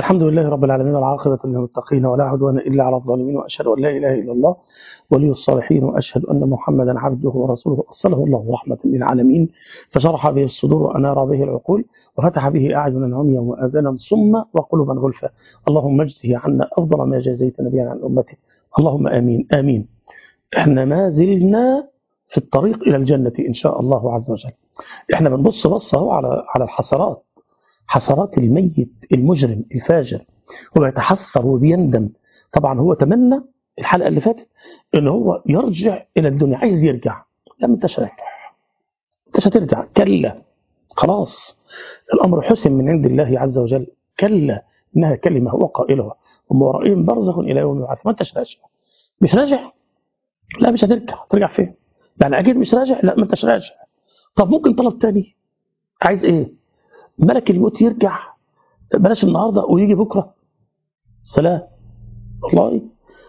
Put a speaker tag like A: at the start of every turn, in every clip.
A: الحمد لله رب العالمين، والعاقبة للمتقين ولا عدوان إلا على الظالمين، وأشهد أن لا إله إلا الله ولي الصالحين، وأشهد أن محمدا عبده ورسوله أرسله الله رحمة للعالمين، فشرح به الصدور وأنار به العقول، وفتح به أعينا عميا وآذانا صما وقلوبا غلفا. اللهم اجزه عنا أفضل ما جزيت نبيا عن أمته، اللهم آمين آمين. احنا ما زلنا في الطريق إلى الجنة إن شاء الله عز وجل. احنا بنبص بصة على الحسرات، حسرات الميت المجرم الفاجر، هو يتحسر وبيندم. طبعا هو تمنى الحلقة اللي فاتت ان هو يرجع الى الدنيا، عايز يرجع. لا، ما انتش راجع، انتش هترجع، كلا، خلاص الامر حسم من عند الله عز وجل. كلا انها كلمة هو قائلها ومن ورائهم برزخ الى يوم يبعث. ما انتش راجع، مش راجع، لا مش هترجع. ترجع فين يعني؟ اكيد مش راجع، لا ما انتش راجع. طب ممكن طلب تاني، عايز ايه؟ ملك الموت يرجع، بلاش النهارده ويجي بكره. سلام والله،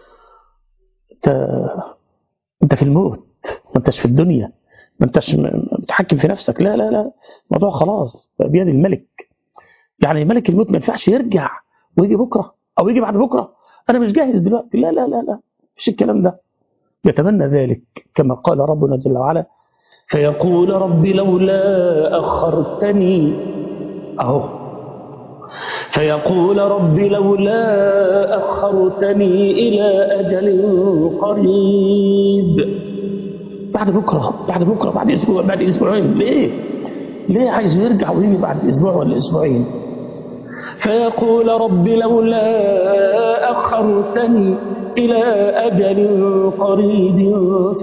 A: انت في الموت، ما انتش في الدنيا، ما انتش متحكم في نفسك. لا لا لا، الموضوع خلاص بيد الملك. يعني ملك الموت ما ينفعش يرجع ويجي بكره او يجي بعد بكره، انا مش جاهز دلوقتي. لا لا لا لا، مش الكلام ده. يتمنى ذلك كما قال ربنا جل وعلا: فيقول رب لولا أخرتني، أهو، فيقول رب لولا أخرتني إلى أجل قريب. بعد بكرة، بعد بكرة، بعد أسبوع، بعد أسبوعين. ليه عايز يرجع ويجي بعد أسبوع ولا أسبوعين؟ فيقول رب لولا أخرتني إلى أجل قريب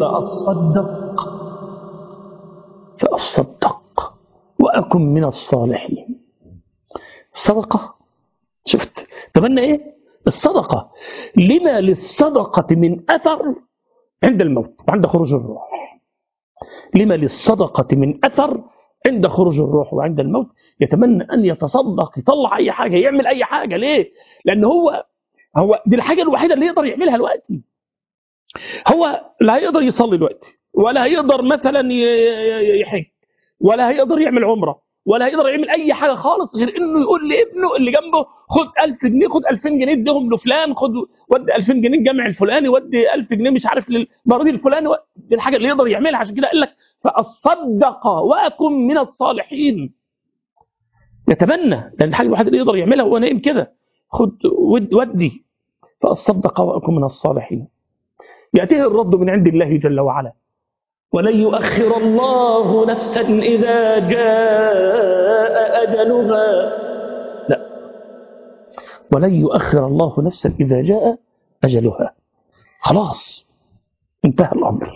A: فأصدق وأكن من الصالحين. الصدقة، شفت تمنى ايه؟ الصدقة. لما للصدقة من أثر عند الموت وعند خروج الروح. لما للصدقة من أثر عند خروج الروح وعند الموت. يتمنى أن يتصدق، يطلع أي حاجة، يعمل أي حاجة. ليه؟ لأن هو دي الحاجة الوحيدة اللي يقدر يعملها دلوقتي. هو لا هيقدر يصلي دلوقتي، ولا هيقدر مثلا يحج، ولا هيقدر يعمل عمرة، ولا هيقدر يعمل أي حاجة خالص غير إنه يقول لابنه اللي جنبه: خد 1000 جنيه، خد 2000 جنيه اديهم لفلان، خد ودي 2000 جنيه الجامع الفلاني، ودي 1000 جنيه مش عارف للمريض الفلاني. دي الحاجة اللي يقدر يعملها. عشان كده قال لك: فأصدق وأكن من الصالحين. يتمنى، لأن الحاجة الوحيدة اللي يقدر يعملها وهو نايم كده: خد ودي، فأصدق وأكن من الصالحين. يأتيه الرد من عند الله جل وعلا: ولن يؤخر الله نفسا إذا جاء أجلها. لا، ولن يؤخر الله نفسا إذا جاء أجلها. خلاص انتهى الأمر،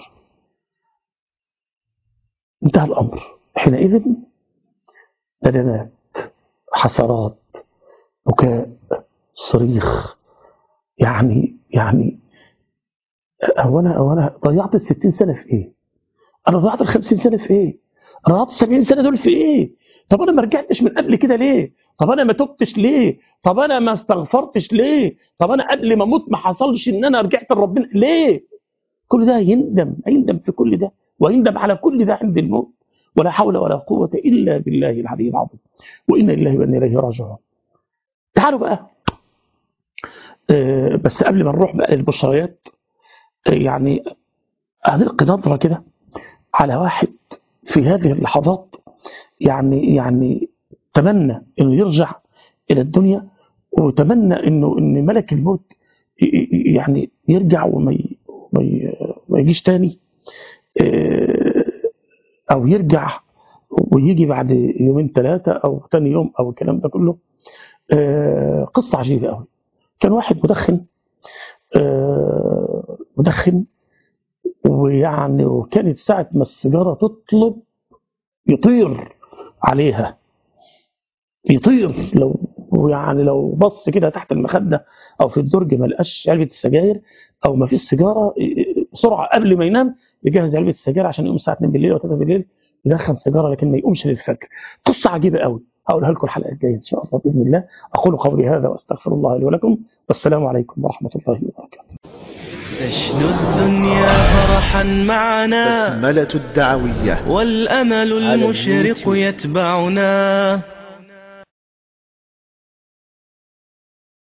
A: انتهى الأمر. حينئذ ندمات، حسرات، بكاء، صريخ. يعني هو أنا ضيعت 60 سنة في إيه؟ أنا ضيعت 50 سنة في إيه؟ أنا ضيعت 70 سنة دول في إيه؟ طب أنا ما رجعتش من قبل كده ليه؟ طب أنا ما تبتش ليه؟ طب أنا ما استغفرتش ليه؟ طب أنا قبل ما أموت ما حصلش إن أنا رجعت لربنا ليه؟ كل ده هيندم في كل ده، ويندم على كل ده عند الموت. ولا حول ولا قوة إلا بالله العلي العظيم، وإنا لله وإنا إليه راجعون. تعالوا بقى، بس قبل ما نروح بقى للبشريات، يعني هنلقي نظرة كده على واحد في هذه اللحظات يعني تمنى انه يرجع الى الدنيا، وتمنى ان ملك الموت يعني يرجع وما يجيش تاني، او يرجع ويجي بعد يومين ثلاثة او تاني يوم او الكلام ده كله. قصة عجيبة قوي. كان واحد مدخن، ويعني وكانت ساعة ما السيجارة تطلب يطير عليها، يطير. لو بص كده تحت المخدة أو في الدرج ما لقاش علبة السجاير أو ما فيش سيجارة، بسرعة قبل ما ينام يجهز علبة السجاير عشان يقوم الساعة 2 بالليل أو 3 بالليل يدخن سيجارة، لكن ما يقومش للفجر. قصة عجيبة قوي، هقولها لكم الحلقة الجاية إن شاء الله بإذن الله. أقول قولي هذا وأستغفر الله لي ولكم، والسلام عليكم ورحمة الله وبركاته.
B: تشدو الدنيا فرحا معنا،
C: بسملة الدعوية
B: والأمل المشرق يتبعنا.